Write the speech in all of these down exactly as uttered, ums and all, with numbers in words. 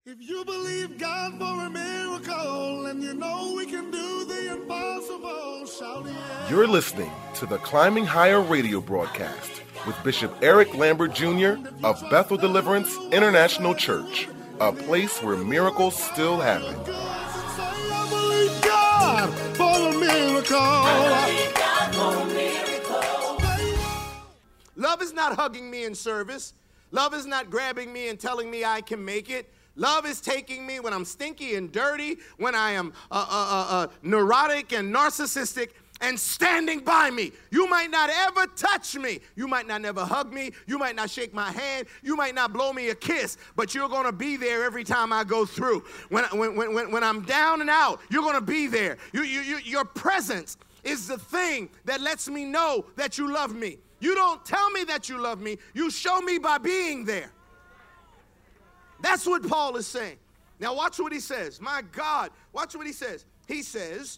If you believe God for a miracle and you know we can do the impossible, shout yeah. You're listening to the Climbing Higher radio broadcast with Bishop Eric Lambert Junior of Bethel Deliverance International Church, a place where miracles still happen. I believe God for a miracle. I believe God for a miracle. Love is not hugging me in service. Love is not grabbing me and telling me I can make it. Love is taking me when I'm stinky and dirty, when I am uh, uh, uh, uh, neurotic and narcissistic, and standing by me. You might not ever touch me. You might not never hug me. You might not shake my hand. You might not blow me a kiss, but you're going to be there every time I go through. When, when, when, when I'm down and out, you're going to be there. You, you, you, your presence is the thing that lets me know that you love me. You don't tell me that you love me. You show me by being there. That's what Paul is saying. Now watch what he says. My God, watch what he says. He says,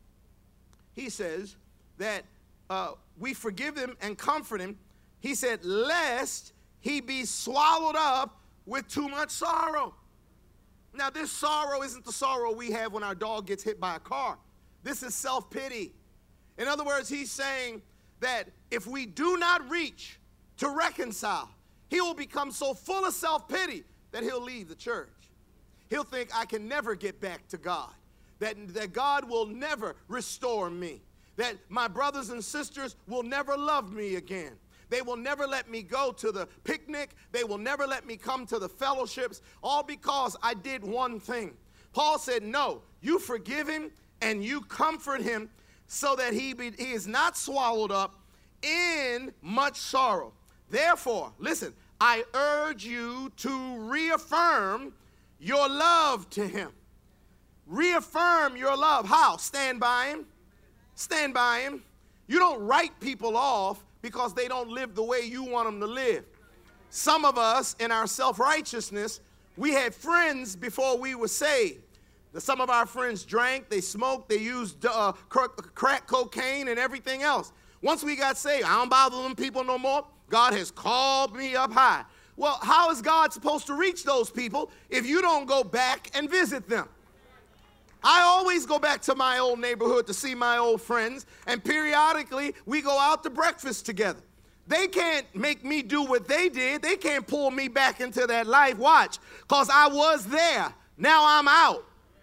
he says that uh, we forgive him and comfort him. He said, lest he be swallowed up with too much sorrow. Now this sorrow isn't the sorrow we have when our dog gets hit by a car. This is self-pity. In other words, he's saying that if we do not reach to reconcile, he will become so full of self-pity that he'll leave the church. He'll think I can never get back to God, that, that God will never restore me, that my brothers and sisters will never love me again. They will never let me go to the picnic. They will never let me come to the fellowships, all because I did one thing. Paul said, no, you forgive him and you comfort him so that he, be, he is not swallowed up in much sorrow. Therefore, listen, I urge you to reaffirm your love to him. Reaffirm your love. How? Stand by him. Stand by him. You don't write people off because they don't live the way you want them to live. Some of us, in our self-righteousness, we had friends before we were saved. Some of our friends drank, they smoked, they used uh, crack cocaine and everything else. Once we got saved, I don't bother them people no more. God has called me up high. Well, how is God supposed to reach those people if you don't go back and visit them? I always go back to my old neighborhood to see my old friends, and periodically we go out to breakfast together. They can't make me do what they did. They can't pull me back into that life. Watch, because I was there. Now I'm out.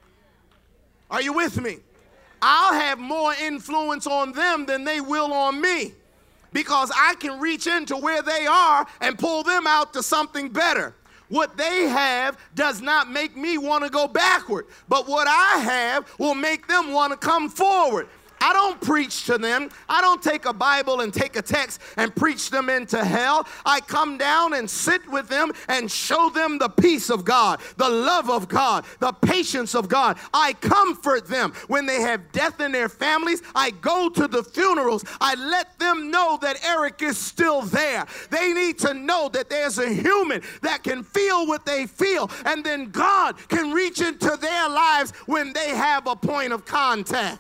Are you with me? I'll have more influence on them than they will on me, because I can reach into where they are and pull them out to something better. What they have does not make me want to go backward, but what I have will make them want to come forward. I don't preach to them. I don't take a Bible and take a text and preach them into hell. I come down and sit with them and show them the peace of God, the love of God, the patience of God. I comfort them. When they have death in their families, I go to the funerals. I let them know that Eric is still there. They need to know that there's a human that can feel what they feel, and then God can reach into their lives when they have a point of contact.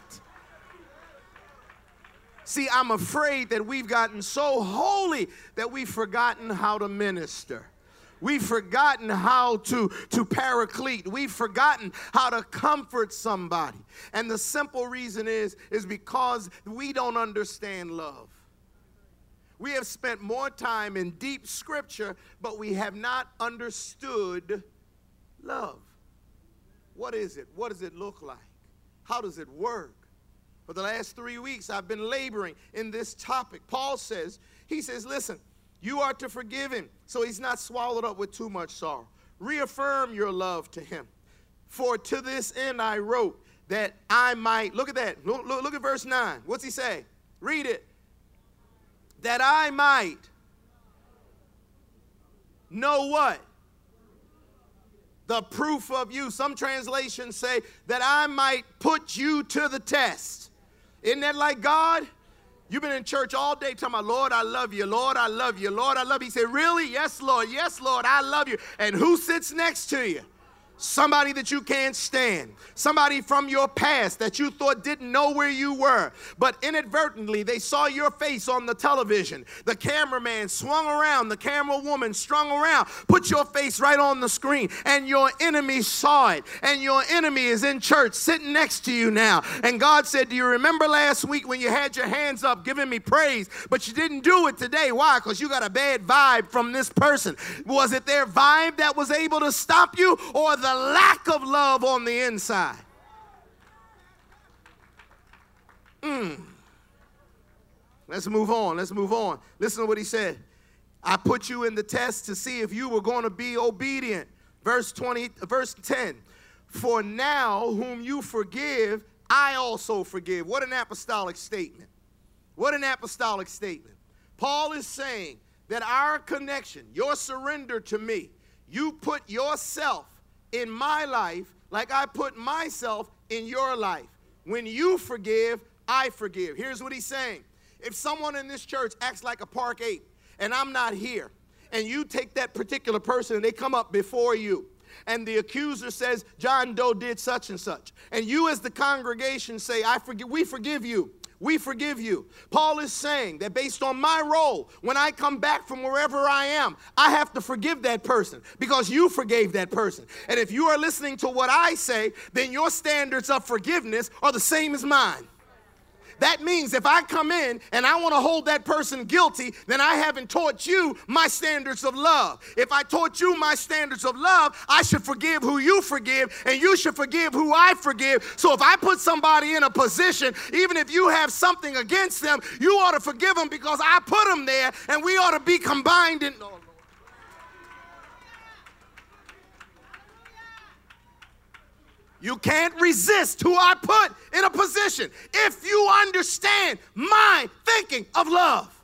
See, I'm afraid that we've gotten so holy that we've forgotten how to minister. We've forgotten how to, to paraclete. We've forgotten how to comfort somebody. And the simple reason is, is because we don't understand love. We have spent more time in deep scripture, but we have not understood love. What is it? What does it look like? How does it work? For the last three weeks, I've been laboring in this topic. Paul says, he says, listen, you are to forgive him so he's not swallowed up with too much sorrow. Reaffirm your love to him. For to this end I wrote that I might, look at that, look, look, look at verse nine. What's he say? Read it. That I might know what? The proof of you. Some translations say that I might put you to the test. Isn't that like God? You've been in church all day talking about, Lord, I love you. Lord, I love you. Lord, I love you. He said, really? Yes, Lord. Yes, Lord, I love you. And who sits next to you? Somebody that you can't stand. Somebody from your past that you thought didn't know where you were. But inadvertently, they saw your face on the television. The cameraman swung around. The camera woman strung around. Put your face right on the screen. And your enemy saw it. And your enemy is in church sitting next to you now. And God said, do you remember last week when you had your hands up giving me praise, but you didn't do it today? Why? Because you got a bad vibe from this person. Was it their vibe that was able to stop you, or the lack of love on the inside? Mm. Let's move on. Let's move on. Listen to what he said. I put you in the test to see if you were going to be obedient. Verse twenty, verse ten. For now whom you forgive, I also forgive. What an apostolic statement. What an apostolic statement. Paul is saying that our connection, your surrender to me, you put yourself in my life like I put myself in your life. When you forgive, I forgive. Here's what he's saying. If someone in this church acts like a park ape and I'm not here, and you take that particular person and they come up before you, and the accuser says, John Doe did such and such, and you as the congregation say, I forgive, we forgive you. We forgive you. Paul is saying that based on my role, when I come back from wherever I am, I have to forgive that person because you forgave that person. And if you are listening to what I say, then your standards of forgiveness are the same as mine. That means if I come in and I want to hold that person guilty, then I haven't taught you my standards of love. If I taught you my standards of love, I should forgive who you forgive, and you should forgive who I forgive. So if I put somebody in a position, even if you have something against them, you ought to forgive them because I put them there, and we ought to be combined in... You can't resist who I put in a position if you understand my thinking of love.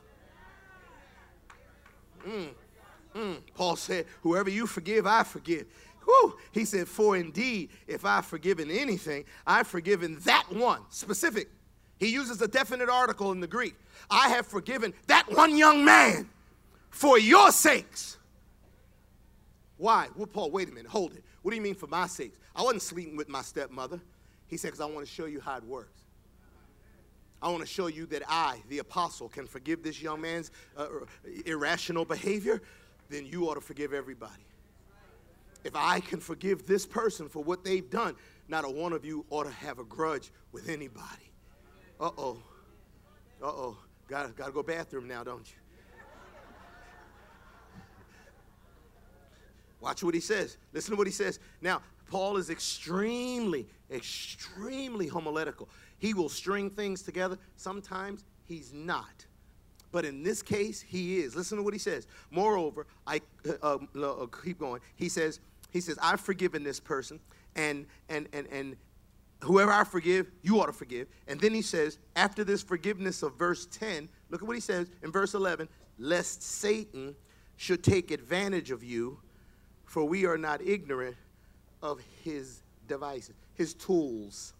Mm, mm. Paul said, whoever you forgive, I forgive. Whew. He said, for indeed, if I've forgiven anything, I've forgiven that one. Specific. He uses a definite article in the Greek. I have forgiven that one young man for your sakes. Why? Well, Paul, wait a minute. Hold it. What do you mean for my sakes? I wasn't sleeping with my stepmother. He said, because I want to show you how it works. I want to show you that I, the apostle, can forgive this young man's uh, irrational behavior. Then you ought to forgive everybody. If I can forgive this person for what they've done, not a one of you ought to have a grudge with anybody. Uh-oh. Uh-oh. Got got to go bathroom now, don't you? Watch what he says. Listen to what he says. Now, Paul is extremely, extremely homiletical. He will string things together. Sometimes he's not. But in this case, he is. Listen to what he says. Moreover, I uh, uh, keep going. He says, he says, I've forgiven this person, and and and and whoever I forgive, you ought to forgive. And then he says, after this forgiveness of verse ten, look at what he says in verse eleven, lest Satan should take advantage of you, for we are not ignorant of his devices, his tools.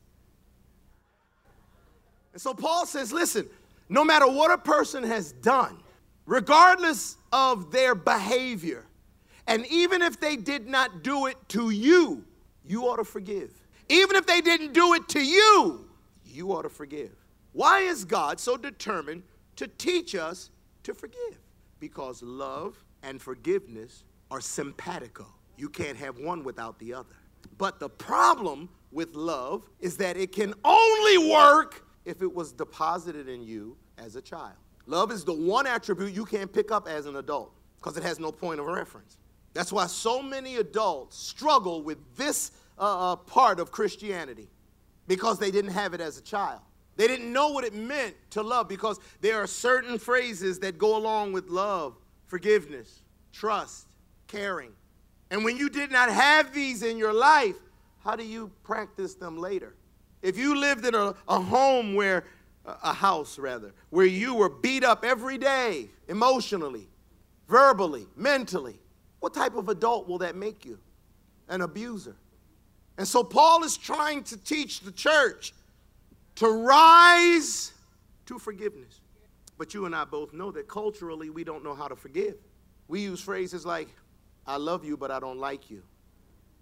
And so Paul says, listen, no matter what a person has done, regardless of their behavior, and even if they did not do it to you, you ought to forgive. Even if they didn't do it to you, you ought to forgive. Why is God so determined to teach us to forgive? Because love and forgiveness are simpatico. You can't have one without the other. But the problem with love is that it can only work if it was deposited in you as a child. Love is the one attribute you can't pick up as an adult because it has no point of reference. That's why so many adults struggle with this uh, uh, part of Christianity, because they didn't have it as a child. They didn't know what it meant to love, because there are certain phrases that go along with love: forgiveness, trust, caring. And when you did not have these in your life, how do you practice them later? If you lived in a, a home where, a house rather, where you were beat up every day, emotionally, verbally, mentally, what type of adult will that make you? An abuser. And so Paul is trying to teach the church to rise to forgiveness. But you and I both know that culturally we don't know how to forgive. We use phrases like, I love you, but I don't like you.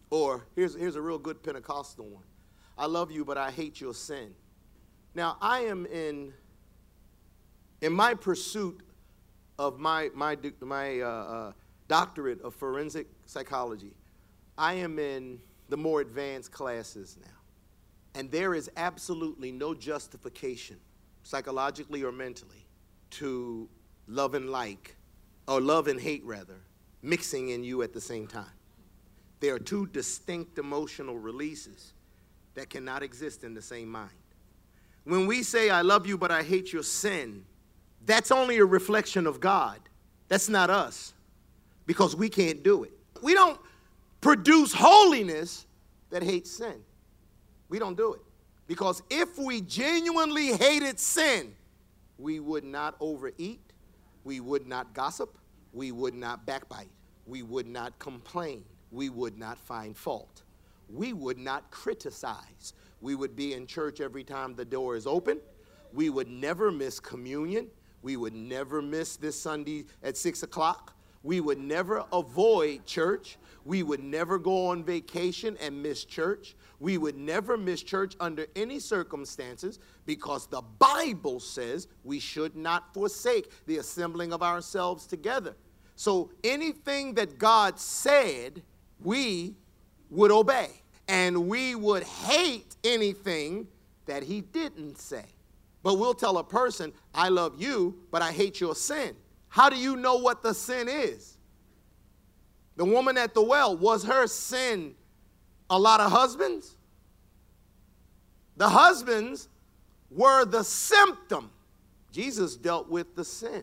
Or here's, here's a real good Pentecostal one. I love you, but I hate your sin. Now, I am in, in my pursuit of my, my, my uh, uh, doctorate of forensic psychology, I am in the more advanced classes now. And there is absolutely no justification, psychologically or mentally, to love and like, or love and hate rather, mixing in you at the same time. There are two distinct emotional releases that cannot exist in the same mind. When we say, I love you, but I hate your sin, that's only a reflection of God. That's not us, because we can't do it. We don't produce holiness that hates sin. We don't do it. Because if we genuinely hated sin, we would not overeat, we would not gossip, we would not backbite, we would not complain, we would not find fault, we would not criticize. We would be in church every time the door is open. We would never miss communion. We would never miss this Sunday at six o'clock. We would never avoid church. We would never go on vacation and miss church. We would never miss church under any circumstances, because the Bible says we should not forsake the assembling of ourselves together. So anything that God said, we would obey. And we would hate anything that he didn't say. But we'll tell a person, I love you, but I hate your sin. How do you know what the sin is? The woman at the well, was her sin a lot of husbands? The husbands were the symptom. Jesus dealt with the sin.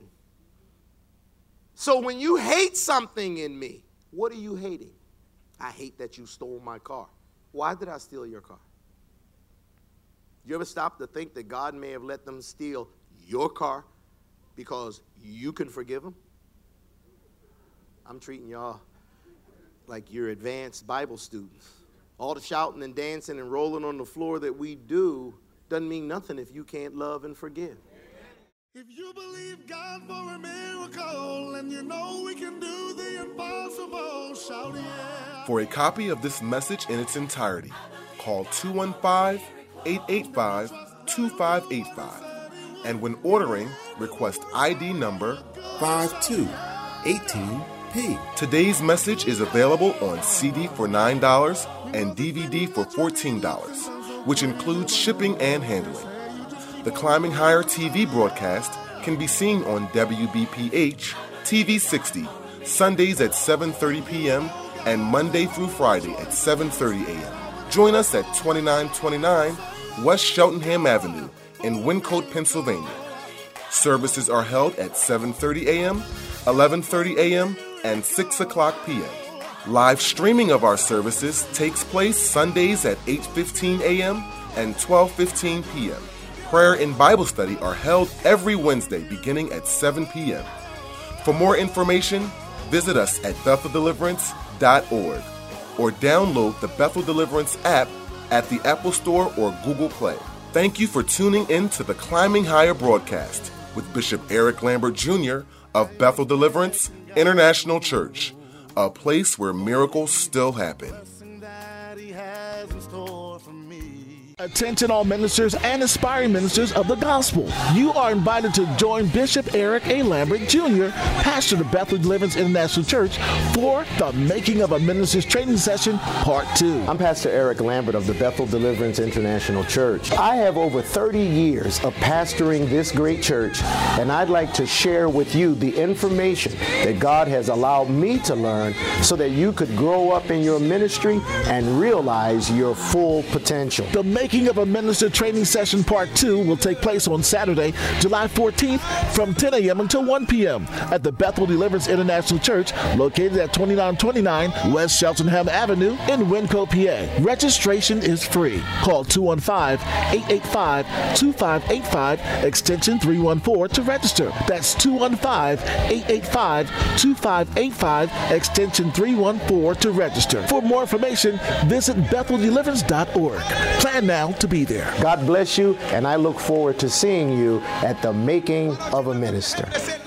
So when you hate something in me, what are you hating? I hate that you stole my car. Why did I steal your car? You ever stop to think that God may have let them steal your car because you can forgive them? I'm treating y'all like you're advanced Bible students. All the shouting and dancing and rolling on the floor that we do doesn't mean nothing if you can't love and forgive. If you believe God for a miracle and you know we can do the impossible, shout yeah. For a copy of this message in its entirety, call two one five, eight eight five, two five eight five. And when ordering, request I D number five two one eight P. Today's message is available on C D for nine dollars and D V D for fourteen dollars, which includes shipping and handling. The Climbing Higher T V broadcast can be seen on W B P H T V sixty, Sundays at seven thirty p.m. and Monday through Friday at seven thirty a.m. Join us at twenty-nine twenty-nine West Cheltenham Avenue in Wyncote, Pennsylvania. Services are held at seven thirty a.m., eleven thirty a.m., and six o'clock p.m. Live streaming of our services takes place Sundays at eight fifteen a.m. and twelve fifteen p.m. Prayer and Bible study are held every Wednesday beginning at seven p.m. For more information, visit us at bethel deliverance dot org or download the Bethel Deliverance app at the Apple Store or Google Play. Thank you for tuning in to the Climbing Higher broadcast with Bishop Eric Lambert Junior of Bethel Deliverance International Church, a place where miracles still happen. Attention all ministers and aspiring ministers of the gospel. You are invited to join Bishop Eric A. Lambert Junior, pastor of Bethel Deliverance International Church, for the Making of a Minister's Training Session, Part two. I'm Pastor Eric Lambert of the Bethel Deliverance International Church. I have over thirty years of pastoring this great church, and I'd like to share with you the information that God has allowed me to learn so that you could grow up in your ministry and realize your full potential. The Making of a Minister Training Session Part two will take place on Saturday, July fourteenth from ten a.m. until one p.m. at the Bethel Deliverance International Church, located at twenty-nine twenty-nine West Cheltenham Avenue in Wyncote, P A. Registration is free. Call two one five, eight eight five, two five eight five, extension three one four to register. That's two one five, eight eight five, two five eight five, extension three one four to register. For more information, visit bethel deliverance dot org. Plan now to be there. God bless you, and I look forward to seeing you at the Making of a Minister.